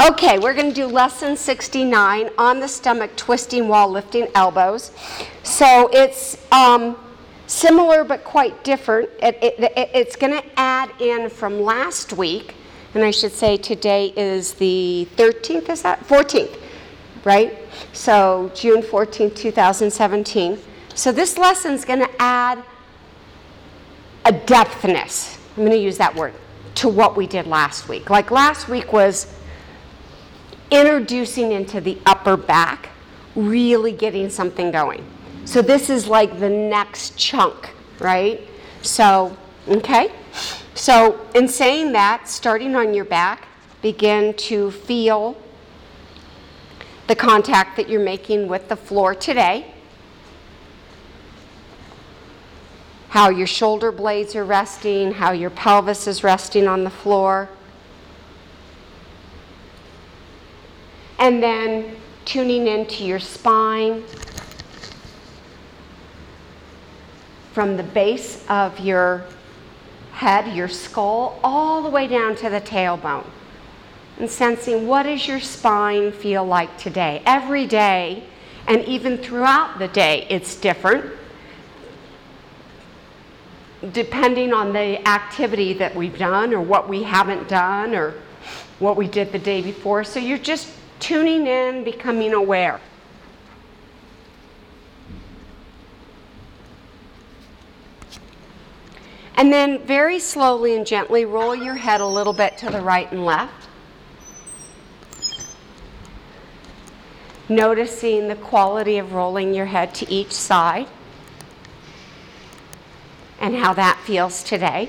Okay, we're going to do lesson 69 on the stomach, twisting while lifting elbows. So it's similar but quite different. It's going to add in from last week, and I should say today is the 13th, is that? 14th, right? So June 14th, 2017. So this lesson's going to add a depthness, I'm going to use that word, to what we did last week. Like last week was introducing into the upper back, really getting something going. So this is like the next chunk, right? So, okay. So in saying that, starting on your back, begin to feel the contact that you're making with the floor today. How your shoulder blades are resting, how your pelvis is resting on the floor. And then tuning into your spine from the base of your head, your skull, all the way down to the tailbone. And sensing, what does your spine feel like today? Every day, and even throughout the day, it's different, depending on the activity that we've done or what we haven't done or what we did the day before. So you're just tuning in, becoming aware. And then very slowly and gently roll your head a little bit to the right and left. Noticing the quality of rolling your head to each side and how that feels today.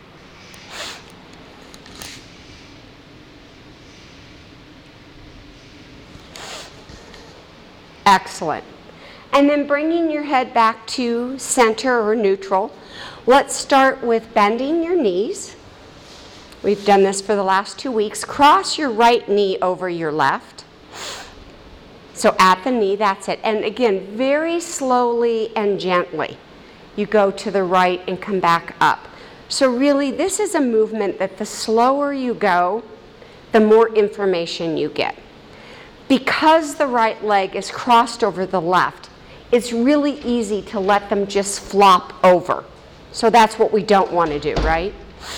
Excellent. And then bringing your head back to center or neutral. Let's start with bending your knees. We've done this for the last 2 weeks. Cross your right knee over your left. So at the knee, that's it. And again, very slowly and gently, you go to the right and come back up. So really, this is a movement that the slower you go, the more information you get. Because the right leg is crossed over the left, it's really easy to let them just flop over. So that's what we don't want to do, right?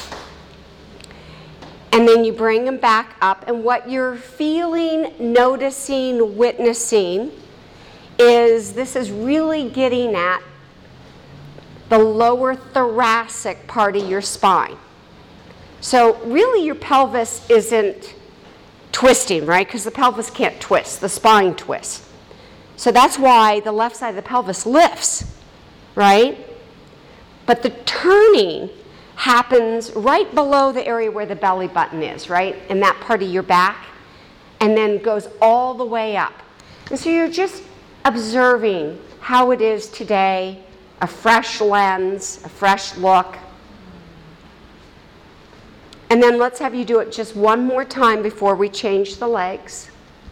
And then you bring them back up, and what you're feeling, noticing, witnessing is this is really getting at the lower thoracic part of your spine. So really your pelvis isn't twisting, right? Because the pelvis can't twist, the spine twists. So that's why the left side of the pelvis lifts, right? But the turning happens right below the area where the belly button is, right? In that part of your back, and then goes all the way up. And so you're just observing how it is today, a fresh lens, a fresh look. And then let's have you do it just one more time before we change the legs.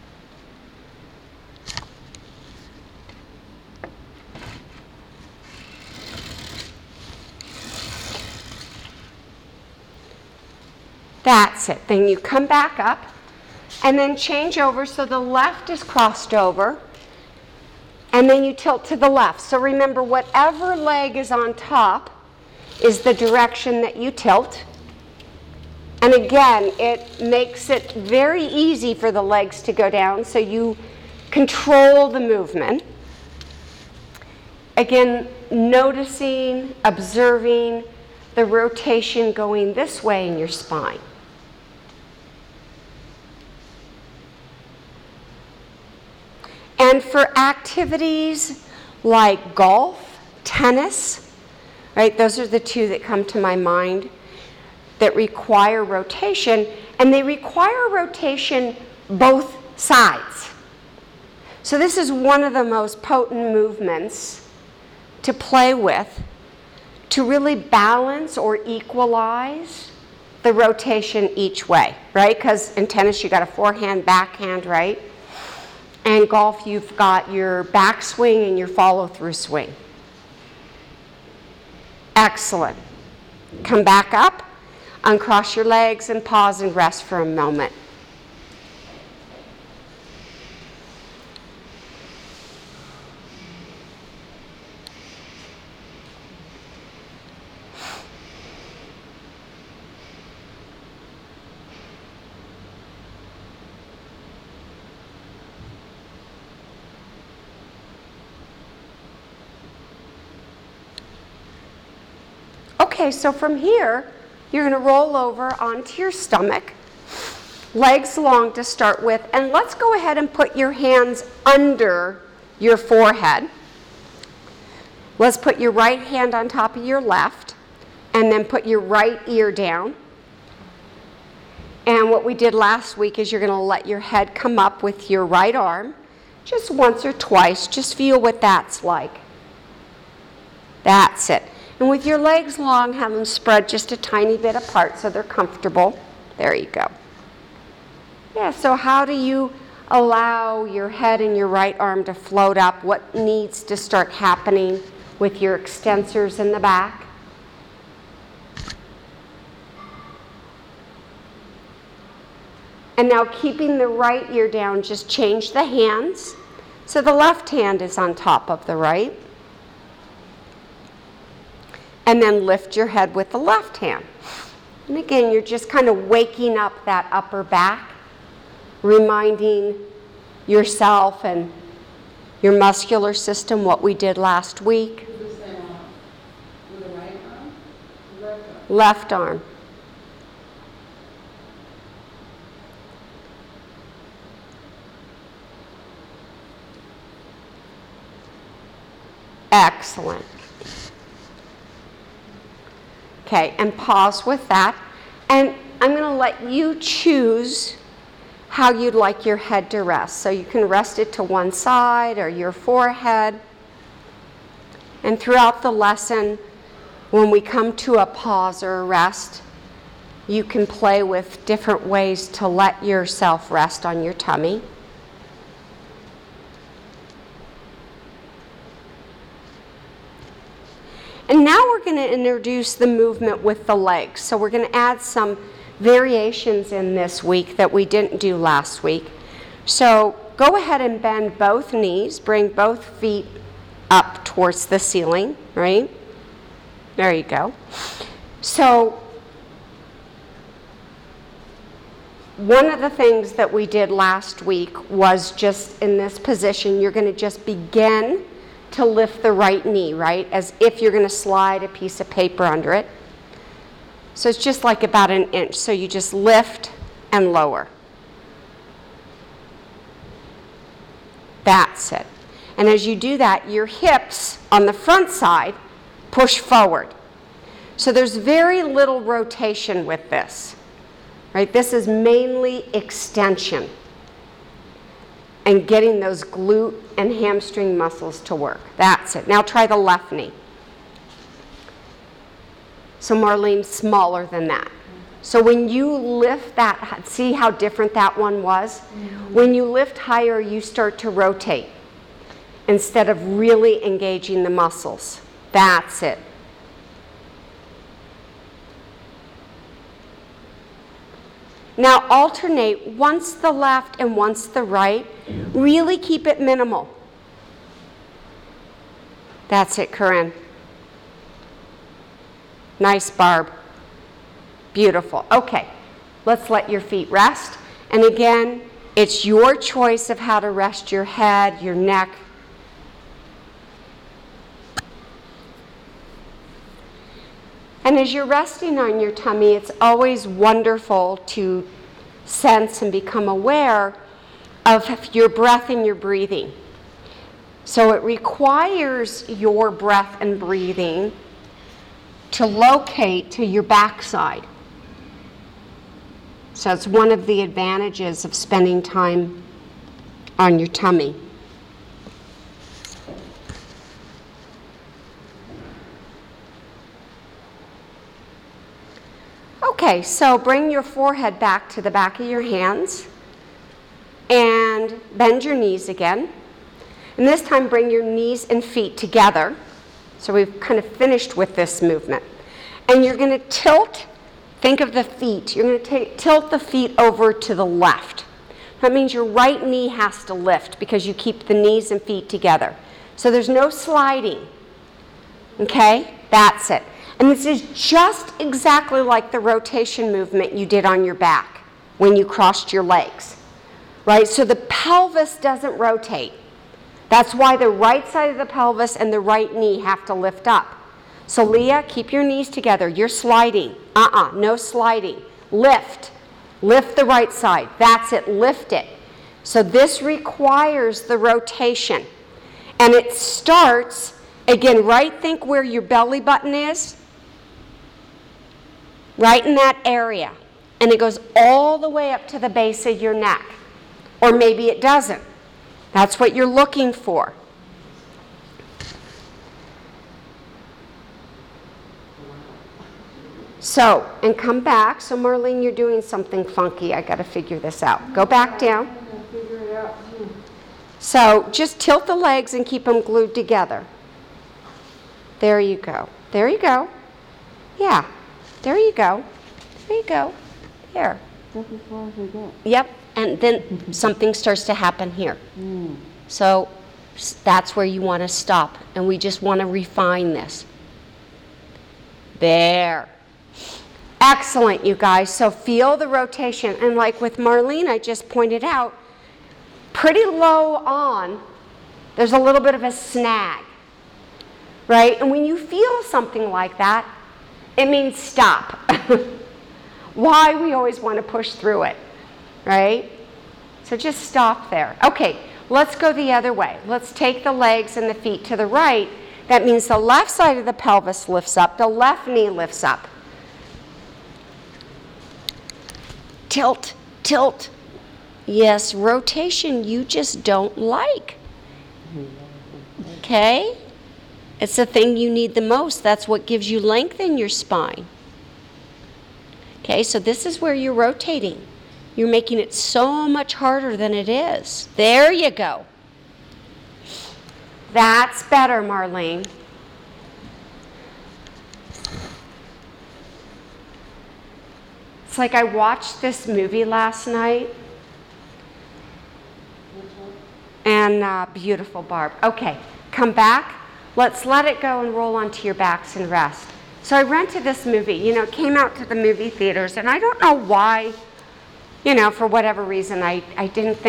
That's it. Then you come back up and then change over so the left is crossed over. And then you tilt to the left. So remember, whatever leg is on top is the direction that you tilt. And again, it makes it very easy for the legs to go down, so you control the movement. Again, noticing, observing the rotation going this way in your spine. And for activities like golf, tennis, right, those are the two that come to my mind that require rotation, and they require rotation both sides. So this is one of the most potent movements to play with to really balance or equalize the rotation each way, right? Because in tennis you got a forehand, backhand, right? And golf you've got your backswing and your follow-through swing. Excellent. Come back up. Uncross your legs and pause and rest for a moment. Okay, so from here, you're going to roll over onto your stomach, legs long to start with, and let's go ahead and put your hands under your forehead. Let's put your right hand on top of your left, and then put your right ear down. And what we did last week is you're going to let your head come up with your right arm, just once or twice. Just feel what that's like. That's it. And with your legs long, have them spread just a tiny bit apart so they're comfortable. There you go. Yeah, so how do you allow your head and your right arm to float up? What needs to start happening with your extensors in the back? And now keeping the right ear down, just change the hands. So the left hand is on top of the right. And then lift your head with the left hand. And again, you're just kind of waking up that upper back, reminding yourself and your muscular system what we did last week. With the right arm? Left arm. Left arm. Excellent. Okay, and pause with that. And I'm going to let you choose how you'd like your head to rest. So you can rest it to one side or your forehead. And throughout the lesson, when we come to a pause or a rest, you can play with different ways to let yourself rest on your tummy. And now we're going to introduce the movement with the legs. So we're going to add some variations in this week that we didn't do last week. So go ahead and bend both knees. Bring both feet up towards the ceiling, right? There you go. So one of the things that we did last week was just in this position, you're going to just begin to lift the right knee, right? As if you're going to slide a piece of paper under it. So it's just like about an inch. So you just lift and lower. That's it. And as you do that, your hips on the front side push forward. So there's very little rotation with this, right? This is mainly extension and getting those glute and hamstring muscles to work. That's it. Now try the left knee. So Marlene's smaller than that. So when you lift that, see how different that one was? Mm-hmm. When you lift higher, you start to rotate instead of really engaging the muscles. That's it. Now alternate once the left and once the right. Really keep it minimal. That's it, Corinne. Nice, Barb. Beautiful. Okay, let's let your feet rest. And again, it's your choice of how to rest your head, your neck. And as you're resting on your tummy, it's always wonderful to sense and become aware of your breath and your breathing. So it requires your breath and breathing to locate to your backside. So it's one of the advantages of spending time on your tummy. Okay, so bring your forehead back to the back of your hands and bend your knees again. And this time bring your knees and feet together. So we've kind of finished with this movement. And you're going to tilt, think of the feet, you're going to tilt the feet over to the left. That means your right knee has to lift because you keep the knees and feet together. So there's no sliding. Okay? That's it. And this is just exactly like the rotation movement you did on your back when you crossed your legs. Right? So the pelvis doesn't rotate. That's why the right side of the pelvis and the right knee have to lift up. So Leah, keep your knees together. You're sliding. No sliding. Lift. Lift the right side. That's it. Lift it. So this requires the rotation. And it starts, again, think where your belly button is. Right in that area. And it goes all the way up to the base of your neck. Or maybe it doesn't. That's what you're looking for. So, and come back. So Marlene, you're doing something funky. I got to figure this out. Go back down. So just tilt the legs and keep them glued together. There you go. There you go. Yeah. There you go. There you go. There. Just as far as we get. Yep. And then something starts to happen here. So that's where you want to stop. And we just want to refine this. There. Excellent, you guys. So feel the rotation. And like with Marlene, I just pointed out, pretty low on, there's a little bit of a snag, right? And when you feel something like that, it means stop. Why we always want to push through it, right? So just stop there. Okay, let's go the other way. Let's take the legs and the feet to the right. That means the left side of the pelvis lifts up, the left knee lifts up. Tilt, tilt. Yes, rotation you just don't like. Okay? It's the thing you need the most. That's what gives you length in your spine. Okay, so this is where you're rotating. You're making it so much harder than it is. There you go. That's better, Marlene. It's like I watched this movie last night. And beautiful, Barb. Okay, come back. Let's let it go and roll onto your backs and rest. So I rented this movie. It came out to the movie theaters, and I don't know why, for whatever reason, I didn't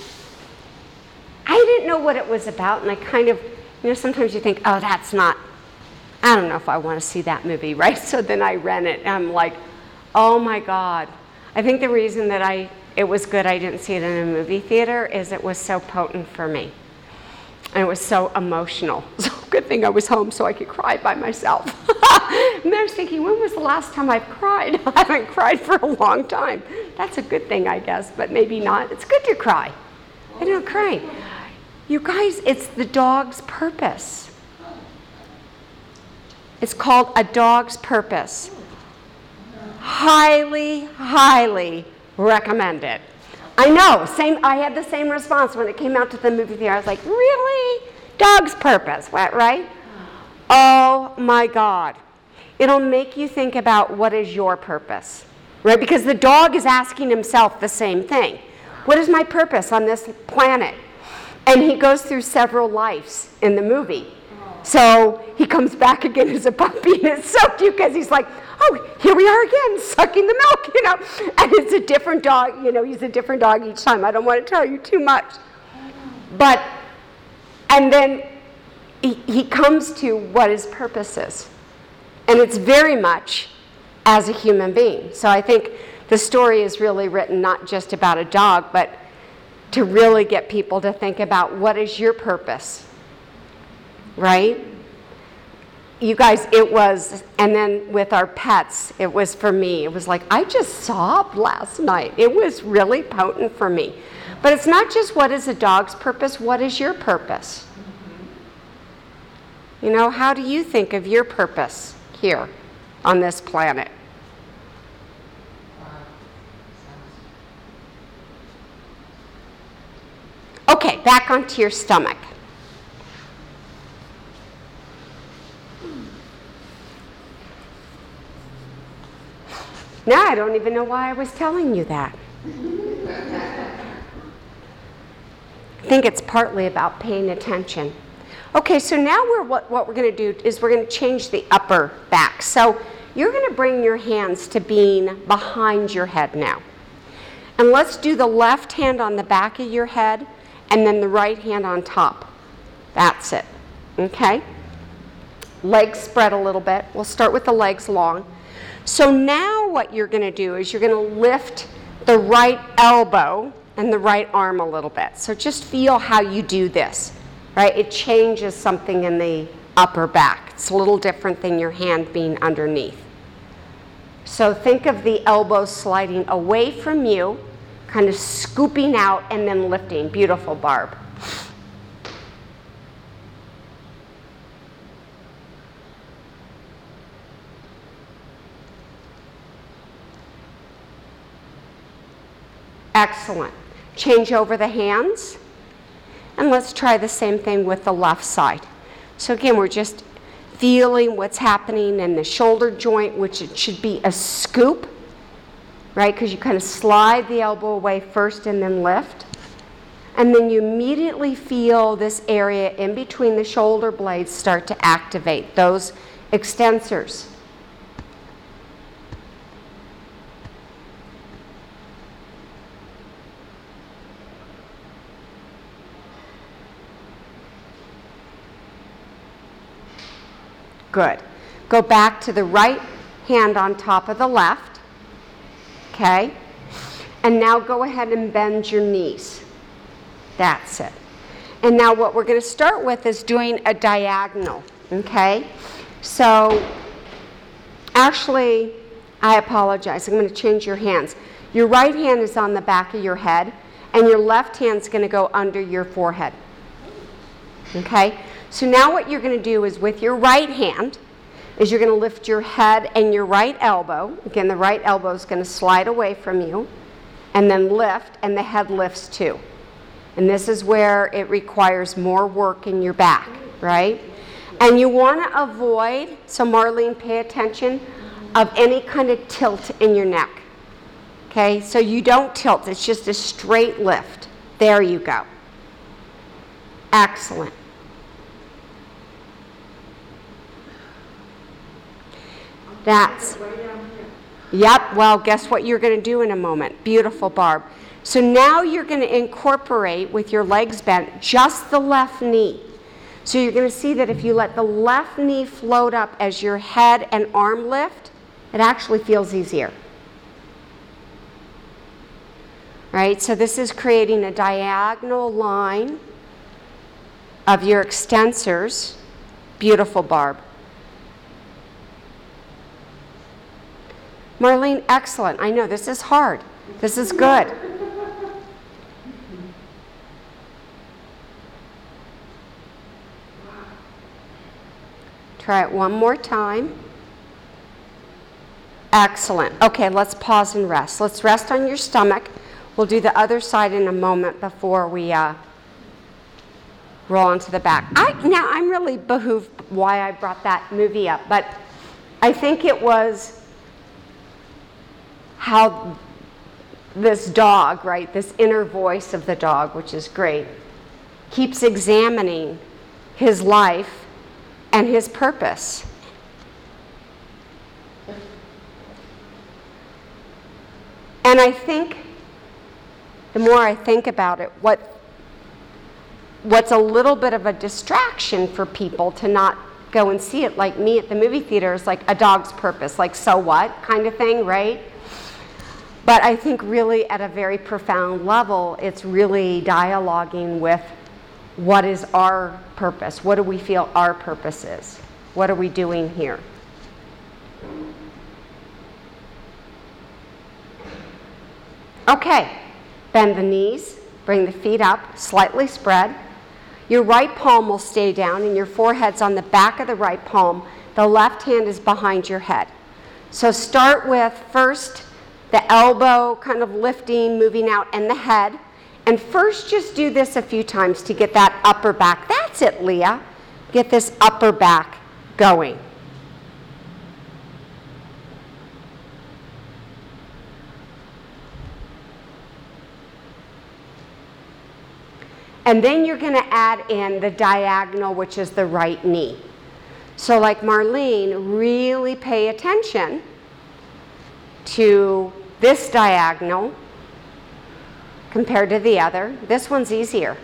know what it was about, and I kind of, sometimes you think, oh, that's not, I don't know if I want to see that movie, right? So then I rent it, and I'm like, oh my God. I think the reason that it was good I didn't see it in a movie theater is it was so potent for me. And it was so emotional. So good thing I was home so I could cry by myself. And I was thinking, when was the last time I've cried? I haven't cried for a long time. That's a good thing, I guess, but maybe not. It's good to cry. I don't cry. You guys, it's the dog's purpose. It's called A Dog's Purpose. Highly, highly recommend it. I know, I had the same response when it came out to the movie theater. I was like, really? Dog's Purpose, what, right? Oh my God. It'll make you think about what is your purpose, right? Because the dog is asking himself the same thing. What is my purpose on this planet? And he goes through several lives in the movie. So he comes back again as a puppy, and it's so cute because he's like, oh, here we are again, sucking the milk, And it's a different dog, he's a different dog each time. I don't want to tell you too much. But, and then he comes to what his purpose is. And it's very much as a human being. So I think the story is really written not just about a dog, but to really get people to think about what is your purpose, right? You guys, it was, and then with our pets, it was for me. It was like, I just sobbed last night. It was really potent for me. But it's not just what is a dog's purpose, what is your purpose? How do you think of your purpose here on this planet? Okay, back onto your stomach. Now I don't even know why I was telling you that. I think it's partly about paying attention. Okay, so now what we're going to do is we're going to change the upper back. So you're going to bring your hands to being behind your head now. And let's do the left hand on the back of your head and then the right hand on top. That's it. Okay? legs spread a little bit. We'll start with the legs long. So now what you're going to do is you're going to lift the right elbow and the right arm a little bit. So just feel how you do this, right? It changes something in the upper back. It's a little different than your hand being underneath. So think of the elbow sliding away from you, kind of scooping out and then lifting. Beautiful, Barb. Excellent. Change over the hands. And let's try the same thing with the left side. So again, we're just feeling what's happening in the shoulder joint, which it should be a scoop, right? Because you kind of slide the elbow away first and then lift. And then you immediately feel this area in between the shoulder blades start to activate, those extensors. Good. Go back to the right hand on top of the left. Okay? And now go ahead and bend your knees. That's it. And now what we're going to start with is doing a diagonal. Okay? So, actually, I apologize. I'm going to change your hands. Your right hand is on the back of your head, and your left hand is going to go under your forehead. Okay? So now what you're going to do is with your right hand is you're going to lift your head and your right elbow. Again, the right elbow is going to slide away from you and then lift, and the head lifts too. And this is where it requires more work in your back, right? And you want to avoid, so Marlene, pay attention, of any kind of tilt in your neck. Okay, so you don't tilt. It's just a straight lift. There you go. Excellent. That's, yep, well, guess what you're going to do in a moment. Beautiful, Barb. So now you're going to incorporate, with your legs bent, just the left knee. So you're going to see that if you let the left knee float up as your head and arm lift, it actually feels easier. Right? So this is creating a diagonal line of your extensors. Beautiful, Barb. Marlene, excellent. I know, this is hard. This is good. Try it one more time. Excellent. Okay, let's pause and rest. Let's rest on your stomach. We'll do the other side in a moment before we roll onto the back. Now, I'm really behooved why I brought that movie up, but I think it was how this dog, right, this inner voice of the dog, which is great, keeps examining his life and his purpose. And I think, the more I think about it, what's a little bit of a distraction for people to not go and see it, like me at the movie theater, is like a dog's purpose, like so what kind of thing, right? But I think really at a very profound level, it's really dialoguing with what is our purpose? What do we feel our purpose is? What are we doing here? Okay, bend the knees, bring the feet up, slightly spread. Your right palm will stay down and your forehead's on the back of the right palm. The left hand is behind your head. So start with first the elbow kind of lifting, moving out, and the head. And first just do this a few times to get that upper back. That's it, Leah. Get this upper back going. And then you're going to add in the diagonal, which is the right knee. So like Marlene, really pay attention to this diagonal compared to the other. This one's easier.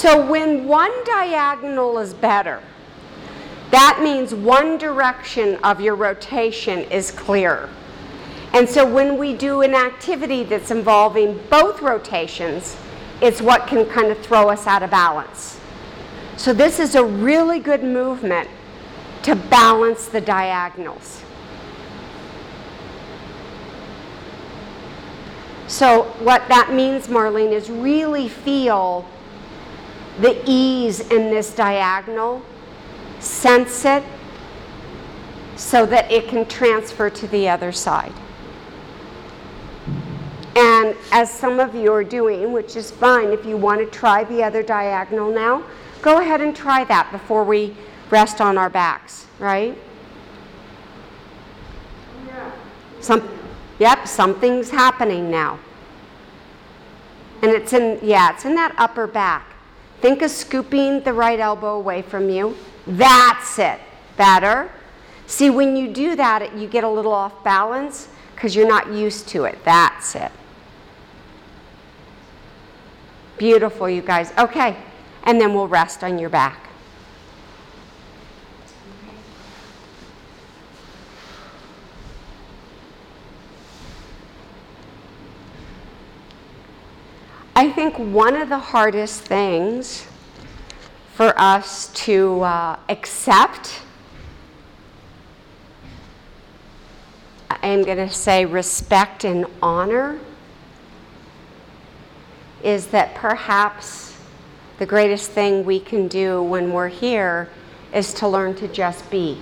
So when one diagonal is better, that means one direction of your rotation is clearer. And so when we do an activity that's involving both rotations, it's what can kind of throw us out of balance. So this is a really good movement to balance the diagonals. So what that means, Marlene, is really feel the ease in this diagonal, sense it, so that it can transfer to the other side. And as some of you are doing, which is fine, if you want to try the other diagonal now, go ahead and try that before we rest on our backs, right? Yeah. Something's happening now. And it's in that upper back. Think of scooping the right elbow away from you. That's it. Better. See, when you do that, you get a little off balance because you're not used to it. That's it. Beautiful, you guys. Okay, and then we'll rest on your back. I think one of the hardest things for us to accept, I'm going to say respect and honor, is that perhaps the greatest thing we can do when we're here is to learn to just be.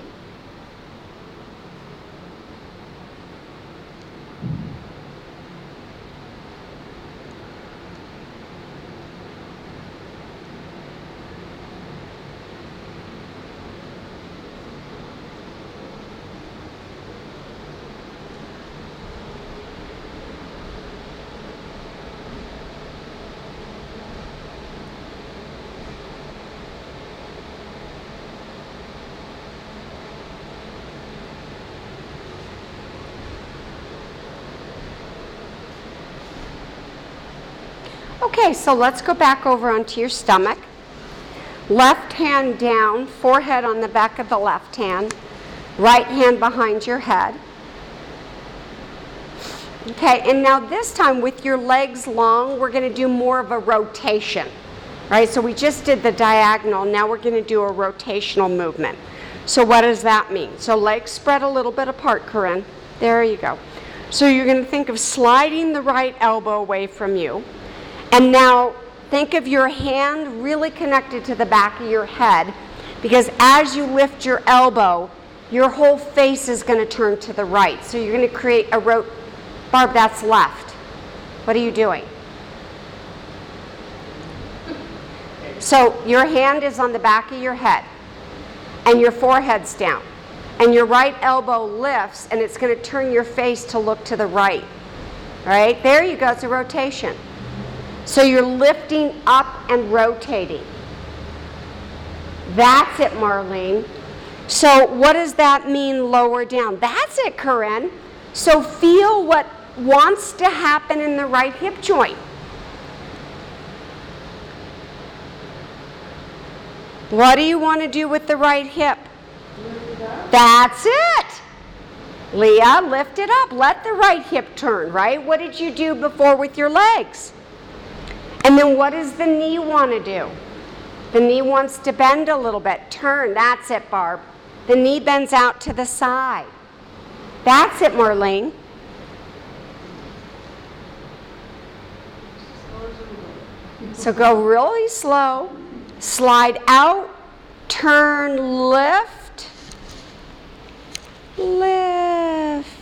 Okay, so let's go back over onto your stomach. Left hand down, forehead on the back of the left hand, right hand behind your head. Okay, and now this time with your legs long, we're going to do more of a rotation, right? So we just did the diagonal, now we're going to do a rotational movement. So what does that mean? So legs spread a little bit apart, Corinne. There you go. So you're going to think of sliding the right elbow away from you. And now think of your hand really connected to the back of your head, because as you lift your elbow, your whole face is going to turn to the right. So you're going to create a Barb, that's left. What are you doing? So your hand is on the back of your head, and your forehead's down. And your right elbow lifts, and it's going to turn your face to look to the right. Right? There you go. It's a rotation. So you're lifting up and rotating. That's it, Marlene. So what does that mean, lower down? That's it, Corinne. So feel what wants to happen in the right hip joint. What do you want to do with the right hip? That's it. Leah, lift it up. Let the right hip turn, right? What did you do before with your legs? And then what does the knee want to do? The knee wants to bend a little bit. Turn. That's it, Barb. The knee bends out to the side. That's it, Marlene. So go really slow. Slide out. Turn. Lift. Lift.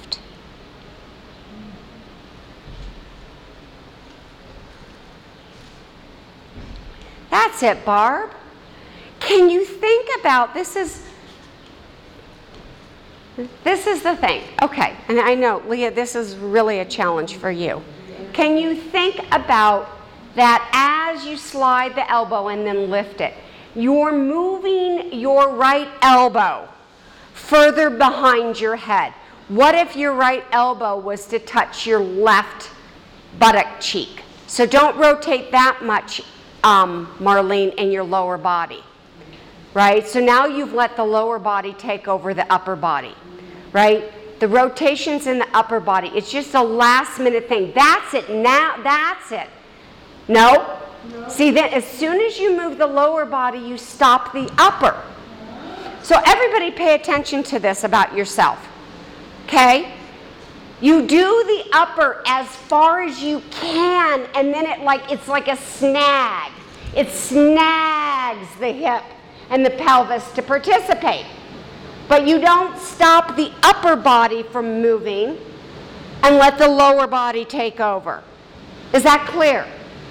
That's it, Barb. Can you think about, this is the thing. Okay, and I know, Leah, this is really a challenge for you. Can you think about that as you slide the elbow and then lift it? You're moving your right elbow further behind your head. What if your right elbow was to touch your left buttock cheek? So don't rotate that much Marlene, in your lower body, right? So now you've let the lower body take over the upper body, right? The rotations in the upper body, it's just a last minute thing. That's it now, that's it. No? See, then as soon as you move the lower body, you stop the upper. So everybody pay attention to this about yourself, okay? You do the upper as far as you can, and then it's like a snag. It snags the hip and the pelvis to participate. But you don't stop the upper body from moving and let the lower body take over. Is that clear?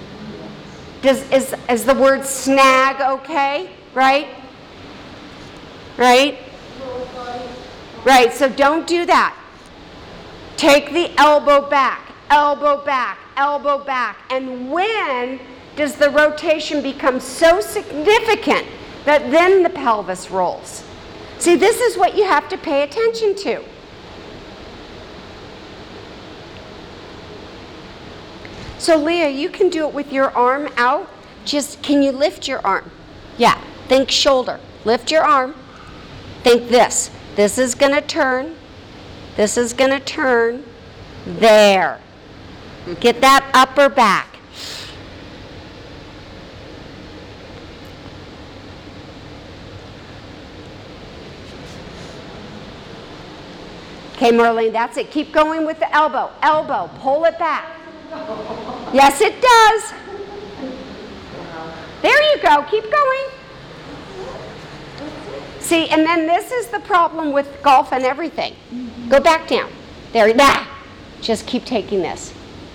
Is the word snag okay? Right? Right? Right, so don't do that. Take the elbow back, elbow back, elbow back. And when does the rotation become so significant that then the pelvis rolls? See, this is what you have to pay attention to. So Leah, you can do it with your arm out. Just, can you lift your arm? Yeah, think shoulder. Lift your arm. Think this. This is going to turn. This is going to turn. There. Get that upper back. Okay, Marlene, that's it. Keep going with the elbow. Elbow, pull it back. Yes, it does. There you go. Keep going. See, and then this is the problem with golf and everything. Go back down. There. Nah. Just keep taking this.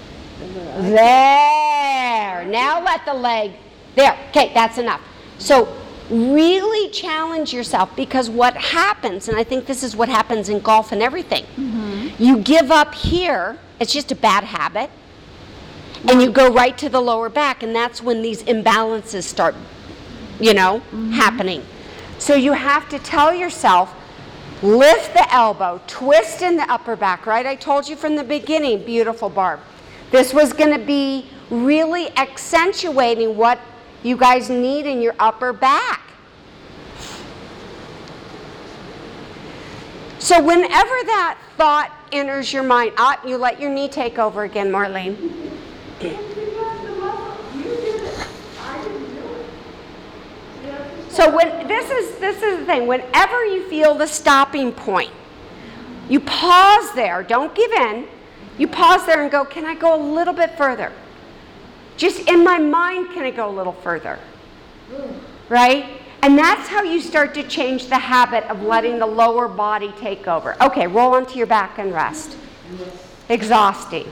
There. Now let the leg. There. Okay, that's enough. So really challenge yourself, because what happens, and I think this is what happens in golf and everything, you give up here. It's just a bad habit. And you go right to the lower back, and that's when these imbalances start, happening. So you have to tell yourself, lift the elbow, twist in the upper back, right? I told you from the beginning, beautiful Barb. This was going to be really accentuating what you guys need in your upper back. So whenever that thought enters your mind, you let your knee take over again, Marlene. So this is the thing. Whenever you feel the stopping point, you pause there. Don't give in. You pause there and go, can I go a little bit further? Just in my mind, can I go a little further? Right? And that's how you start to change the habit of letting the lower body take over. Okay, roll onto your back and rest. Exhausting.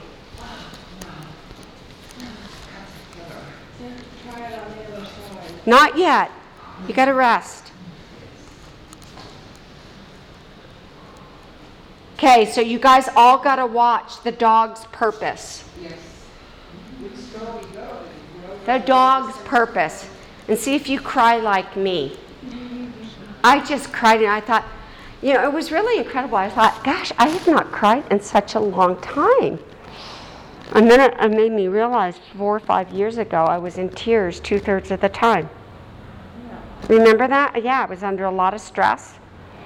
Not yet. You got to rest. Okay, so you guys all got to watch The Dog's Purpose. Yes. The Dog's Purpose. And see if you cry like me. I just cried, and I thought, it was really incredible. I thought, gosh, I have not cried in such a long time. And then it made me realize 4 or 5 years ago, I was in tears 2/3 of the time. Yeah. Remember that? Yeah, I was under a lot of stress.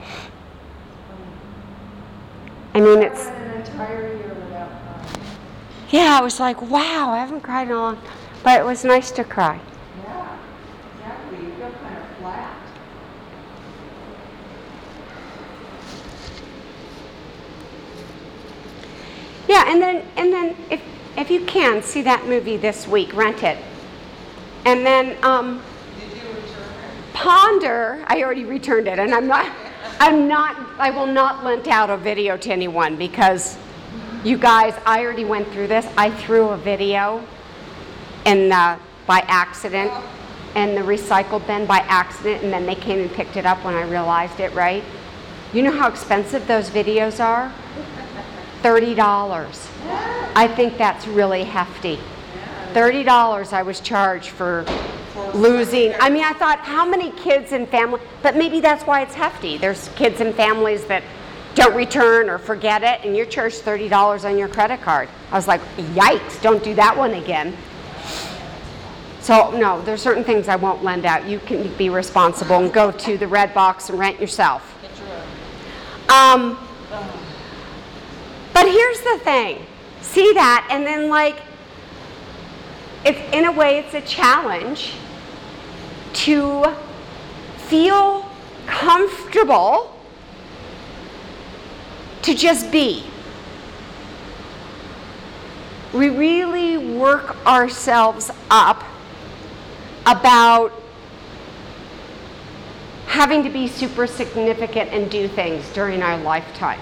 I mean, it's... I went an entire year without crying. Yeah, I was like, wow, I haven't cried in a long time. But it was nice to cry. Yeah, exactly. You feel kind of flat. Yeah, and then if you can, see that movie this week, rent it. And then Did you return it? ponder, I already returned it, and I will not lend out a video to anyone, because you guys, I already went through this. I threw a video by accident in the recycle bin by accident, and then they came and picked it up when I realized it, right? You know how expensive those videos are? $30. I think that's really hefty. $30 I was charged for losing. I mean, I thought, how many kids and family, but maybe that's why it's hefty. There's kids and families that don't return or forget it, and you're charged $30 on your credit card. I was like, yikes, don't do that one again. So no, there's certain things I won't lend out. You can be responsible and go to the red box and rent yourself. But here's the thing. See that, and then like, it's, in a way, it's a challenge to feel comfortable to just be. We really work ourselves up about having to be super significant and do things during our lifetime.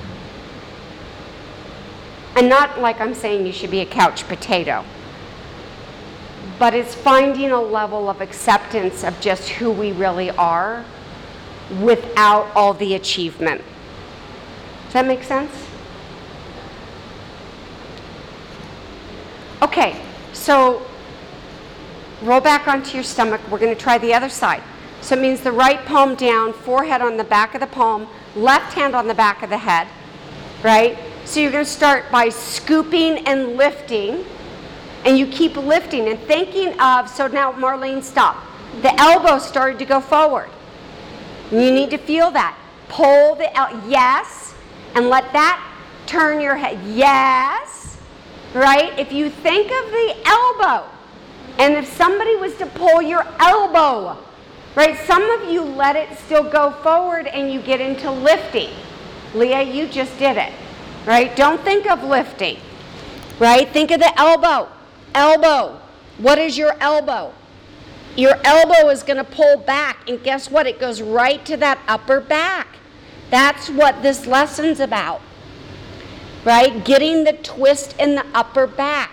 And not like I'm saying you should be a couch potato, but it's finding a level of acceptance of just who we really are without all the achievement. Does that make sense? Okay, so roll back onto your stomach. We're going to try the other side. So it means the right palm down, forehead on the back of the palm, left hand on the back of the head, right? So you're going to start by scooping and lifting, and you keep lifting and thinking of, so now Marlene, stop. The elbow started to go forward. You need to feel that. Pull the yes, and let that turn your head. Yes, right? If you think of the elbow, and if somebody was to pull your elbow, right? Some of you let it still go forward and you get into lifting. Leah, you just did it, right? Don't think of lifting, right? Think of the elbow. Elbow. What is your elbow? Your elbow is going to pull back, and guess what? It goes right to that upper back. That's what this lesson's about, right? Getting the twist in the upper back.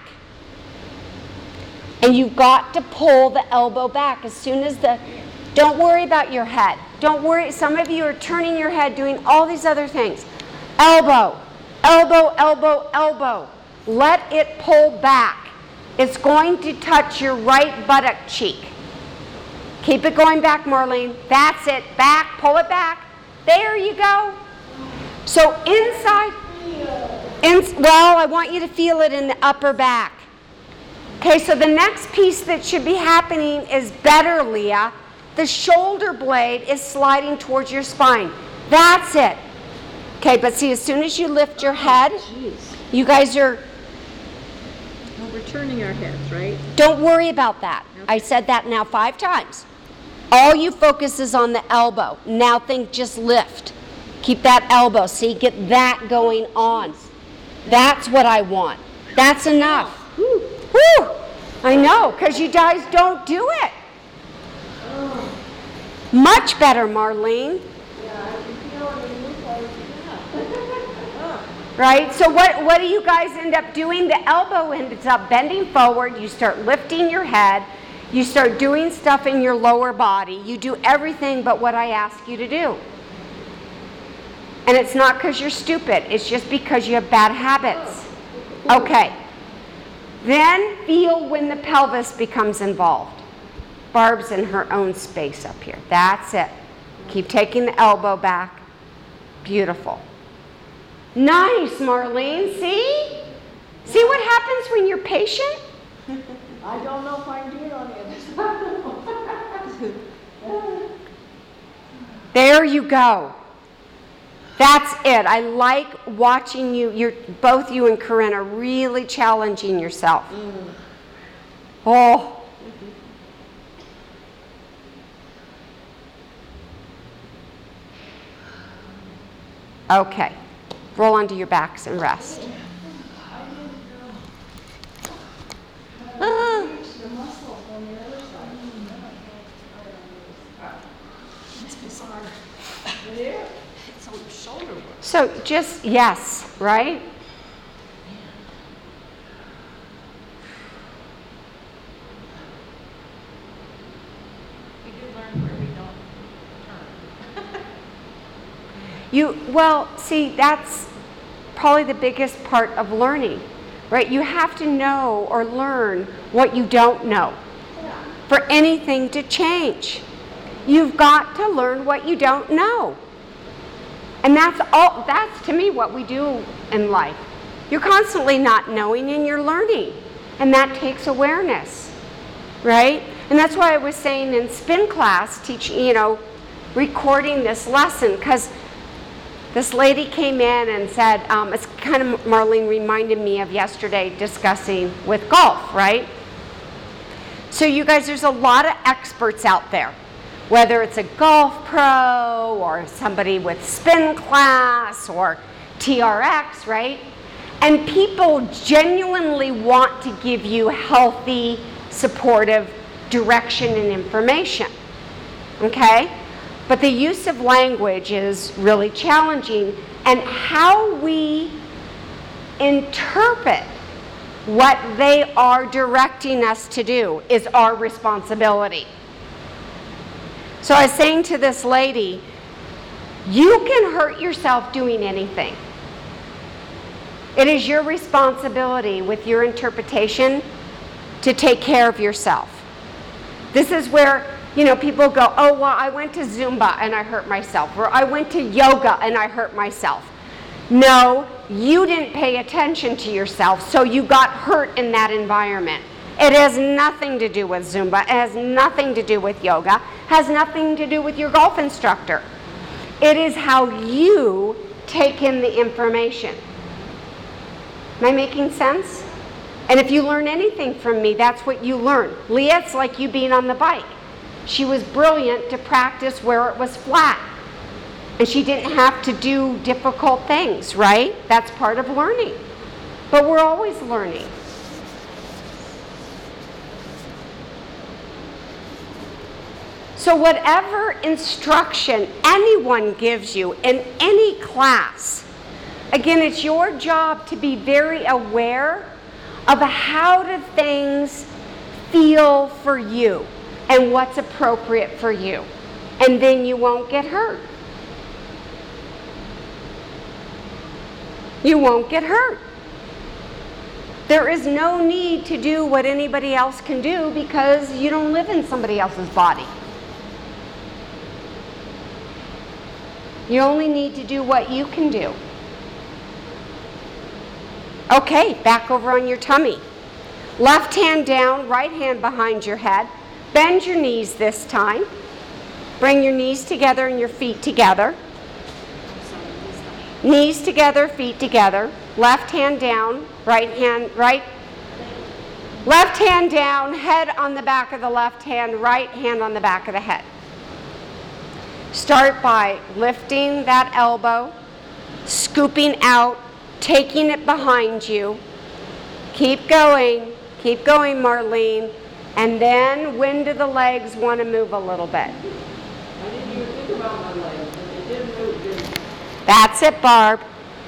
And you've got to pull the elbow back as soon as don't worry about your head. Don't worry. Some of you are turning your head, doing all these other things. Elbow, elbow, elbow, elbow. Let it pull back. It's going to touch your right buttock cheek. Keep it going back, Marlene. That's it. Back, pull it back. There you go. So inside, well, I want you to feel it in the upper back. Okay, so the next piece that should be happening is better, Leah. The shoulder blade is sliding towards your spine. That's it. Okay, but see, as soon as you lift your head, you guys are... Well, we're turning our heads, right? Don't worry about that. Okay. I said that now 5 times. All you focus is on the elbow. Now think just lift. Keep that elbow. See, get that going on. That's what I want. That's enough. Woo! Woo! I know, because you guys don't do it. Much better, Marlene. Right? So what do you guys end up doing? The elbow ends up bending forward. You start lifting your head. You start doing stuff in your lower body. You do everything but what I ask you to do. And it's not because you're stupid. It's just because you have bad habits. Okay. Then feel when the pelvis becomes involved. Barb's in her own space up here. That's it. Keep taking the elbow back. Beautiful. Nice, Marlene. See? See what happens when you're patient? I don't know if I can do it on the other side. There you go. That's it. I like watching you. Both you and Corinne are really challenging yourself. Oh. Okay. Roll onto your backs and rest. So just, yes, right? We do learn where we don't turn. Well, see, that's probably the biggest part of learning, right? You have to know or learn what you don't know for anything to change. You've got to learn what you don't know. And that's to me what we do in life. You're constantly not knowing and you're learning. And that takes awareness. right? And that's why I was saying in spin class, recording this lesson, because this lady came in and said, it's kind of, Marlene reminded me of yesterday discussing with golf, right? So you guys, there's a lot of experts out there, whether it's a golf pro or somebody with spin class or TRX, right? And people genuinely want to give you healthy, supportive direction and information, okay? But the use of language is really challenging, and how we interpret what they are directing us to do is our responsibility. So I was saying to this lady, you can hurt yourself doing anything. It is your responsibility with your interpretation to take care of yourself. This is where, people go, oh, well, I went to Zumba and I hurt myself, or I went to yoga and I hurt myself. No, you didn't pay attention to yourself, so you got hurt in that environment. It has nothing to do with Zumba. It has nothing to do with yoga. It has nothing to do with your golf instructor. It is how you take in the information. Am I making sense? And if you learn anything from me, that's what you learn. Leah, it's like you being on the bike. She was brilliant to practice where it was flat. And she didn't have to do difficult things, right? That's part of learning. But we're always learning. So whatever instruction anyone gives you in any class, again, it's your job to be very aware of how do things feel for you and what's appropriate for you. And then you won't get hurt. You won't get hurt. There is no need to do what anybody else can do because you don't live in somebody else's body. You only need to do what you can do. Okay, back over on your tummy. Left hand down, right hand behind your head. Bend your knees this time. Bring your knees together and your feet together. Knees together, feet together. Left hand down, right. Left hand down, head on the back of the left hand, right hand on the back of the head. Start by lifting that elbow, scooping out, taking it behind you. Keep going, Marlene. And then when do the legs want to move a little bit? I didn't even think about my legs, but they did move, didn't they? That's it, Barb.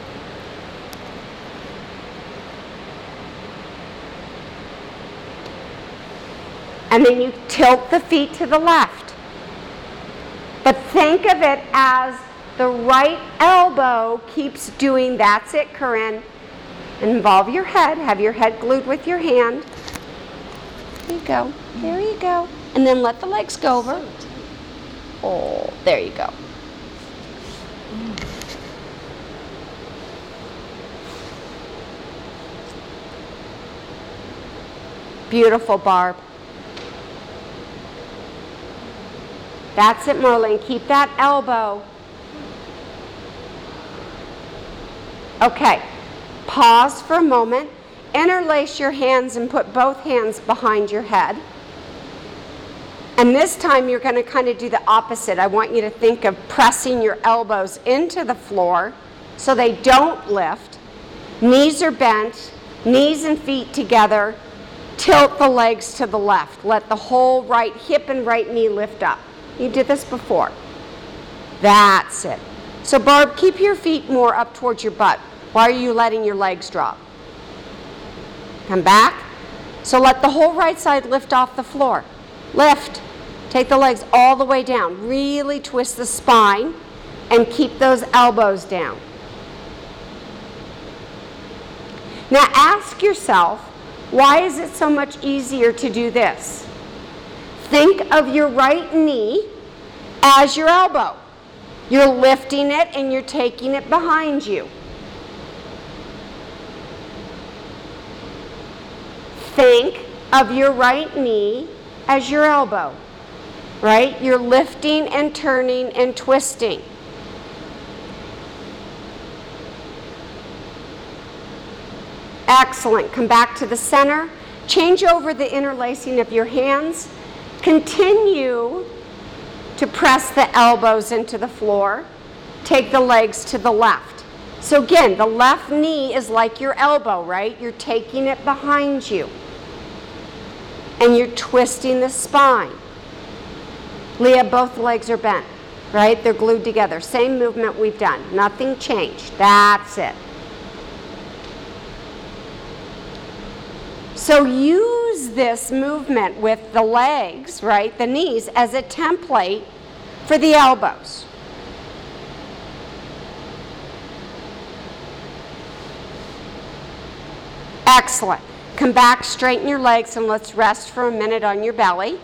And then you tilt the feet to the left. But think of it as the right elbow keeps doing, that's it, Corinne. Involve your head, have your head glued with your hand. There you go. And then let the legs go over. Oh, there you go. Beautiful, Barb. That's it, Marlene. Keep that elbow. Okay. Pause for a moment. Interlace your hands and put both hands behind your head. And this time you're going to kind of do the opposite. I want you to think of pressing your elbows into the floor so they don't lift. Knees are bent, knees and feet together. Tilt the legs to the left. Let the whole right hip and right knee lift up. You did this before. That's it. So Barb, keep your feet more up towards your butt. Why are you letting your legs drop? Come back. So let the whole right side lift off the floor. Lift. Take the legs all the way down. Really twist the spine and keep those elbows down. Now ask yourself, why is it so much easier to do this? Think of your right knee as your elbow. You're lifting it and you're taking it behind you. Think of your right knee as your elbow, right? You're lifting and turning and twisting. Excellent. Come back to the center. Change over the interlacing of your hands. Continue to press the elbows into the floor. Take the legs to the left. So again, the left knee is like your elbow, right? You're taking it behind you. And you're twisting the spine. Leah, both legs are bent, right? They're glued together. Same movement we've done. Nothing changed. That's it. So use this movement with the legs, right, the knees, as a template for the elbows. Excellent. Come back, straighten your legs, and let's rest for a minute on your belly.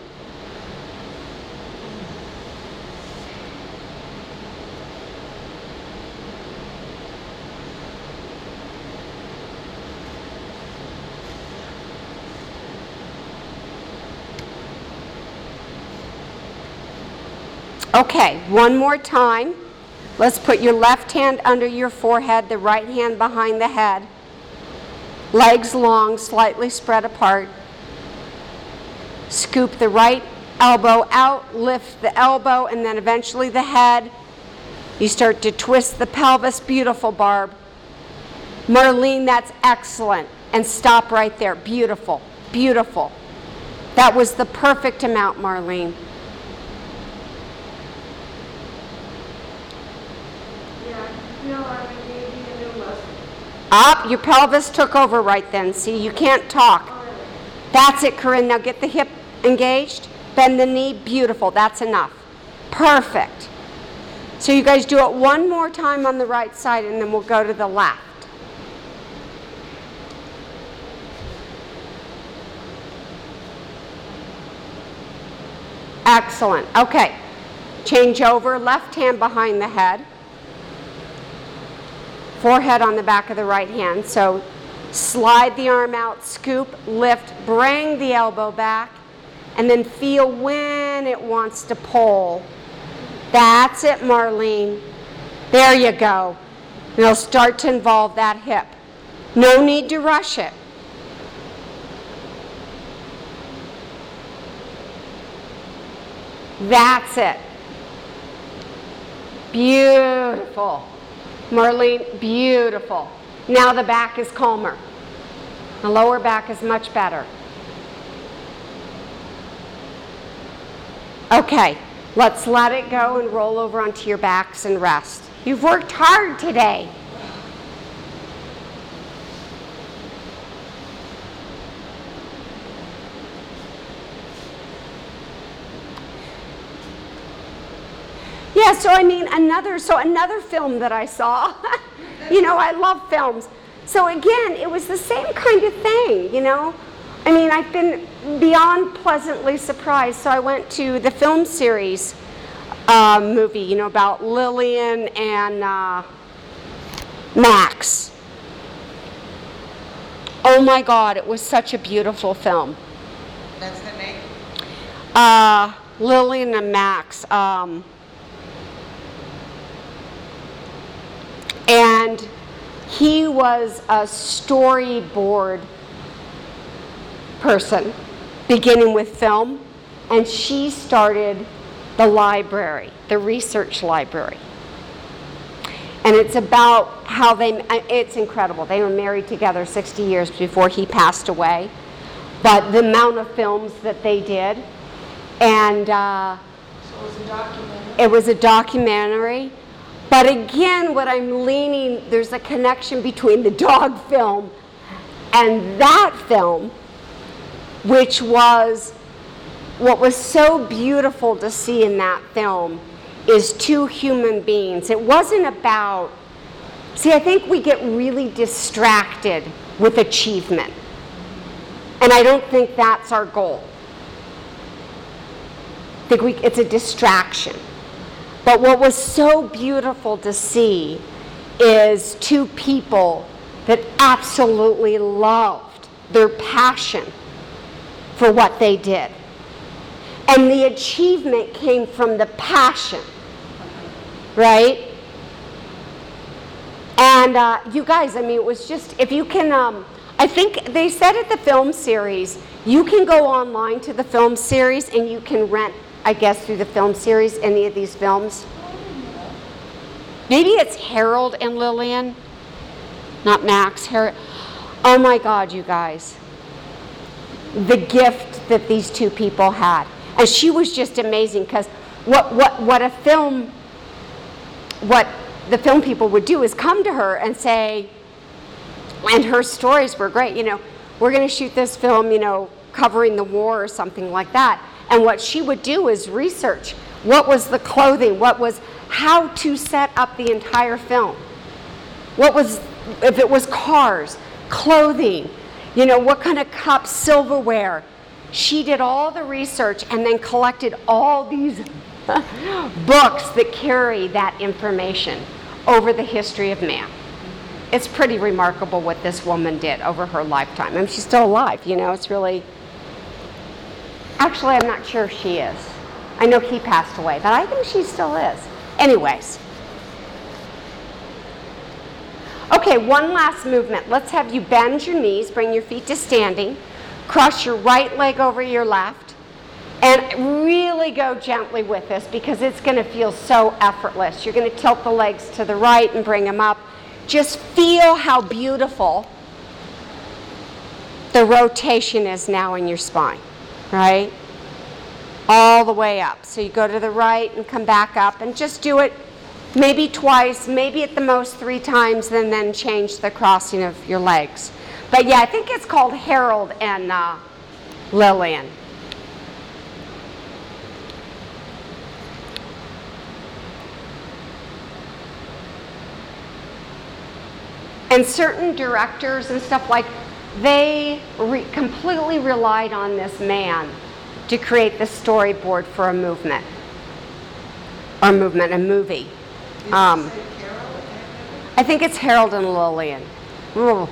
Okay, one more time. Let's put your left hand under your forehead, the right hand behind the head. Legs long, slightly spread apart. Scoop the right elbow out, lift the elbow, and then eventually the head. You start to twist the pelvis. Beautiful, Barb. Marlene, that's excellent. And stop right there. Beautiful, beautiful. That was the perfect amount, Marlene. Up, your pelvis took over right then. See, you can't talk. That's it, Corinne. Now get the hip engaged. Bend the knee. Beautiful. That's enough. Perfect. So you guys do it one more time on the right side, and then we'll go to the left. Excellent. Okay. Change over. Left hand behind the head. Forehead on the back of the right hand. So slide the arm out, scoop, lift, bring the elbow back, and then feel when it wants to pull. That's it, Marlene. There you go. Now start to involve that hip. No need to rush it. That's it. Beautiful. Marlene, beautiful. Now the back is calmer. The lower back is much better. Okay, let's let it go and roll over onto your backs and rest. You've worked hard today. Yeah, so I mean, another film that I saw, you know, I love films. So again, it was the same kind of thing, you know. I mean, I've been beyond pleasantly surprised. So I went to the film series movie, you know, about Lillian and Max. Oh my God, it was such a beautiful film. That's the name? Lillian and Max. And he was a storyboard person, beginning with film, and she started the library, the research library. And it's about how it's incredible. They were married together 60 years before he passed away. But the amount of films that they did, and So it was a documentary? it was a documentary. But again, what I'm leaning, there's a connection between the dog film and that film, which was, what was so beautiful to see in that film is two human beings. It wasn't about, see, I think we get really distracted with achievement. And I don't think that's our goal. I think it's a distraction. But what was so beautiful to see is two people that absolutely loved their passion for what they did. And the achievement came from the passion, right? And you guys, I mean, it was just, if you can, I think they said at the film series, you can go online to the film series and you can rent, I guess, through the film series, any of these films. Maybe it's Harold and Lillian, not Max, Harold. Oh my God, you guys. The gift that these two people had. And she was just amazing because what the film people would do is come to her and say, and her stories were great, we're going to shoot this film, covering the war or something like that. And what she would do is research what was the clothing, how to set up the entire film. If it was cars, clothing, what kind of cups, silverware. She did all the research and then collected all these books that carry that information over the history of man. It's pretty remarkable what this woman did over her lifetime. I mean, she's still alive, it's really... Actually, I'm not sure if she is. I know he passed away, but I think she still is. Anyways. Okay, one last movement. Let's have you bend your knees, bring your feet to standing, cross your right leg over your left, and really go gently with this because it's going to feel so effortless. You're going to tilt the legs to the right and bring them up. Just feel how beautiful the rotation is now in your spine, right? All the way up. So you go to the right and come back up and just do it maybe twice, maybe at the most 3 times, and then change the crossing of your legs. But yeah, I think it's called Harold and Lillian. And certain directors and stuff they completely relied on this man to create the storyboard for a movie. I think it's Harold and Lillian. Ooh.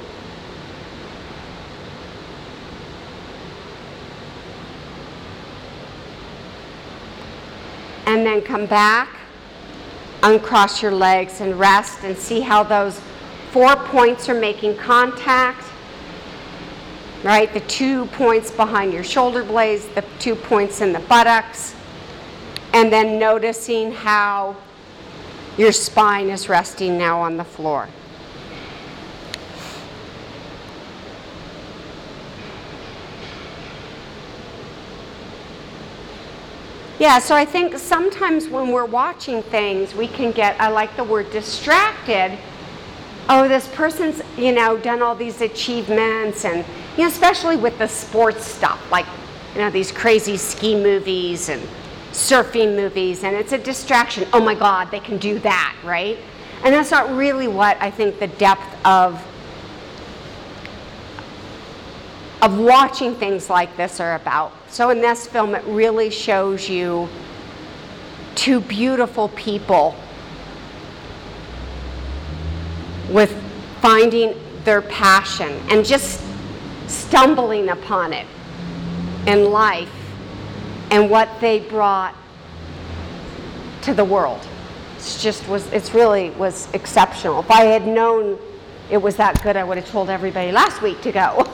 And then come back, uncross your legs and rest and see how those 4 points are making contact, right? The 2 points behind your shoulder blades, the 2 points in the buttocks, and then noticing how your spine is resting now on the floor. Yeah, so I think sometimes when we're watching things, we can get, I like the word distracted. Oh, this person's, done all these achievements, and, especially with the sports stuff, like, these crazy ski movies and surfing movies, and it's a distraction. Oh my God, they can do that, right? And that's not really what I think the depth of watching things like this are about. So in this film, it really shows you 2 beautiful people with finding their passion and just stumbling upon it in life and what they brought to the world. It really was exceptional. If I had known it was that good, I would have told everybody last week to go.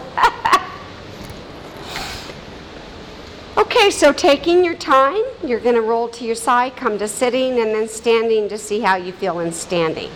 Okay, so taking your time, you're going to roll to your side, come to sitting, and then standing to see how you feel in standing.